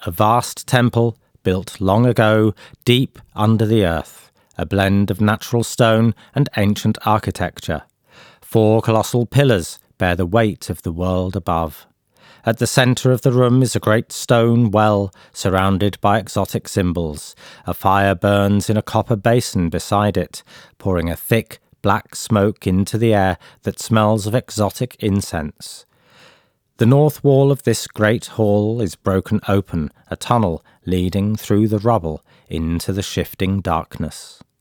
A vast temple built long ago deep under the earth, a blend of natural stone and ancient architecture. 4 colossal pillars bear the weight of the world above. At the centre of the room is a great stone well surrounded by exotic symbols. A fire burns in a copper basin beside it, pouring a thick, black smoke into the air that smells of exotic incense. The north wall of this great hall is broken open, a tunnel leading through the rubble into the shifting darkness.